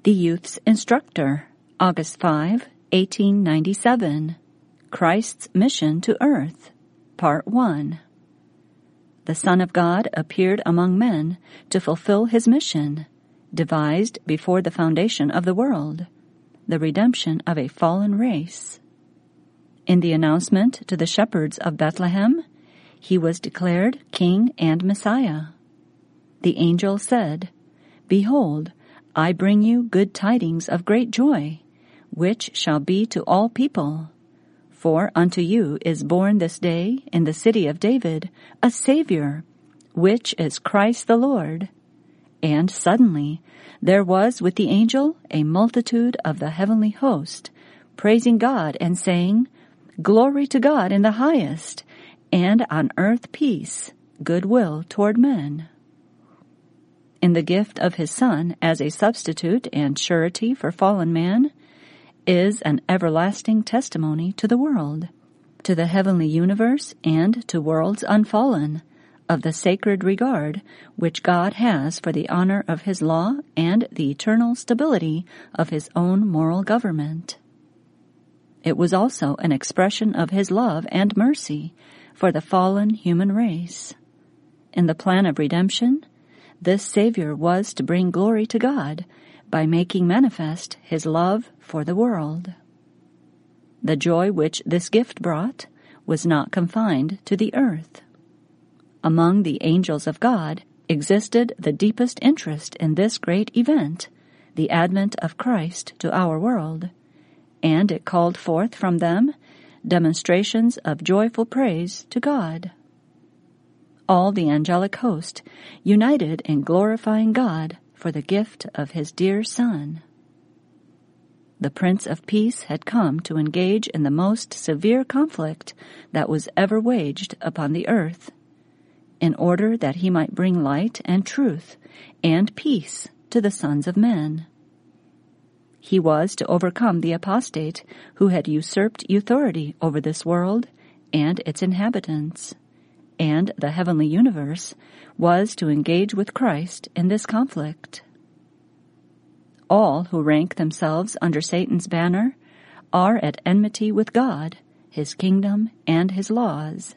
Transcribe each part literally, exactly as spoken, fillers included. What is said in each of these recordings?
The Youth's Instructor, August fifth, eighteen ninety-seven. Christ's Mission to Earth, Part one. The Son of God appeared among men to fulfill his mission, devised before the foundation of the world, the redemption of a fallen race. In the announcement to the shepherds of Bethlehem, he was declared King and Messiah. The angel said, "Behold, I bring you good tidings of great joy, which shall be to all people. For unto you is born this day in the city of David a Savior, which is Christ the Lord." And suddenly there was with the angel a multitude of the heavenly host, praising God and saying, "Glory to God in the highest, and on earth peace, goodwill toward men." In the gift of his Son as a substitute and surety for fallen man is an everlasting testimony to the world, to the heavenly universe, and to worlds unfallen, of the sacred regard which God has for the honor of his law and the eternal stability of his own moral government. It was also an expression of his love and mercy for the fallen human race. In the plan of redemption, this Savior was to bring glory to God by making manifest his love for the world. The joy which this gift brought was not confined to the earth. Among the angels of God existed the deepest interest in this great event, the advent of Christ to our world, and it called forth from them demonstrations of joyful praise to God. All the angelic host united in glorifying God for the gift of his dear Son. The Prince of Peace had come to engage in the most severe conflict that was ever waged upon the earth, in order that he might bring light and truth and peace to the sons of men. He was to overcome the apostate who had usurped authority over this world and its inhabitants, and the heavenly universe was to engage with Christ in this conflict. All who rank themselves under Satan's banner are at enmity with God, his kingdom, and his laws.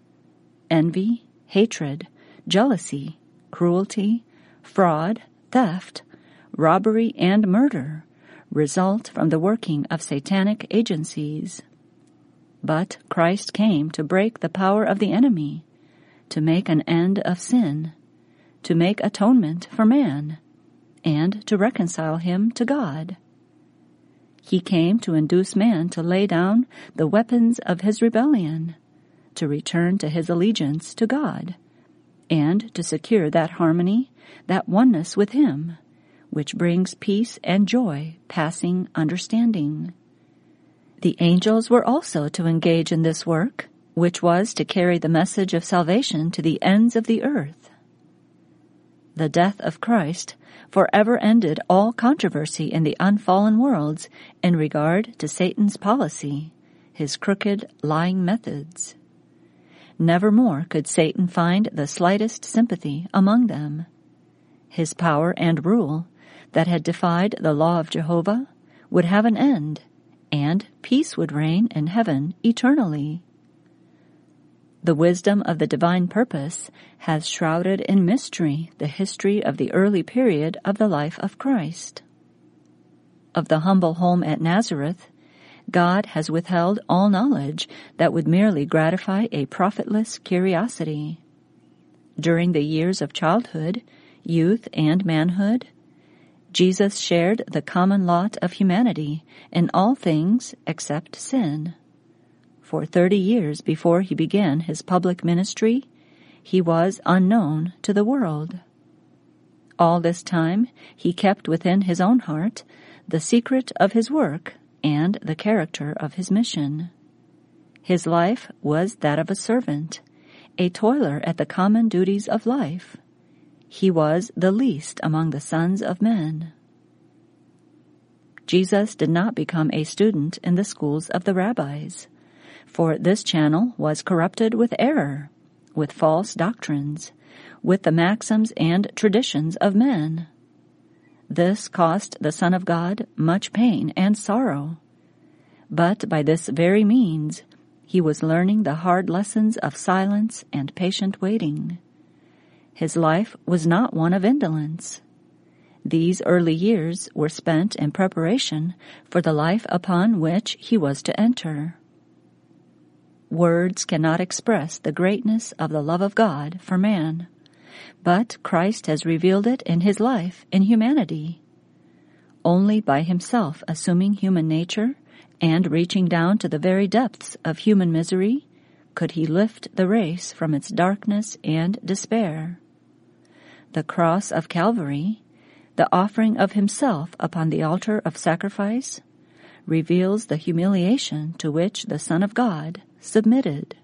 Envy, hatred, jealousy, cruelty, fraud, theft, robbery, and murder result from the working of satanic agencies. But Christ came to break the power of the enemy, to make an end of sin, to make atonement for man, and to reconcile him to God. He came to induce man to lay down the weapons of his rebellion, to return to his allegiance to God, and to secure that harmony, that oneness with him, which brings peace and joy passing understanding. The angels were also to engage in this work, which was to carry the message of salvation to the ends of the earth. The death of Christ forever ended all controversy in the unfallen worlds in regard to Satan's policy, his crooked, lying methods. Nevermore could Satan find the slightest sympathy among them. His power and rule, that had defied the law of Jehovah, would have an end, and peace would reign in heaven eternally. The wisdom of the divine purpose has shrouded in mystery the history of the early period of the life of Christ. Of the humble home at Nazareth, God has withheld all knowledge that would merely gratify a profitless curiosity. During the years of childhood, youth, and manhood, Jesus shared the common lot of humanity in all things except sin. For thirty years before he began his public ministry, he was unknown to the world. All this time he kept within his own heart the secret of his work and the character of his mission. His life was that of a servant, a toiler at the common duties of life. He was the least among the sons of men. Jesus did not become a student in the schools of the rabbis, for this channel was corrupted with error, with false doctrines, with the maxims and traditions of men. This cost the Son of God much pain and sorrow. But by this very means, he was learning the hard lessons of silence and patient waiting. His life was not one of indolence. These early years were spent in preparation for the life upon which he was to enter. Words cannot express the greatness of the love of God for man, but Christ has revealed it in his life in humanity. Only by himself assuming human nature and reaching down to the very depths of human misery could he lift the race from its darkness and despair. The cross of Calvary, the offering of himself upon the altar of sacrifice, reveals the humiliation to which the Son of God submitted.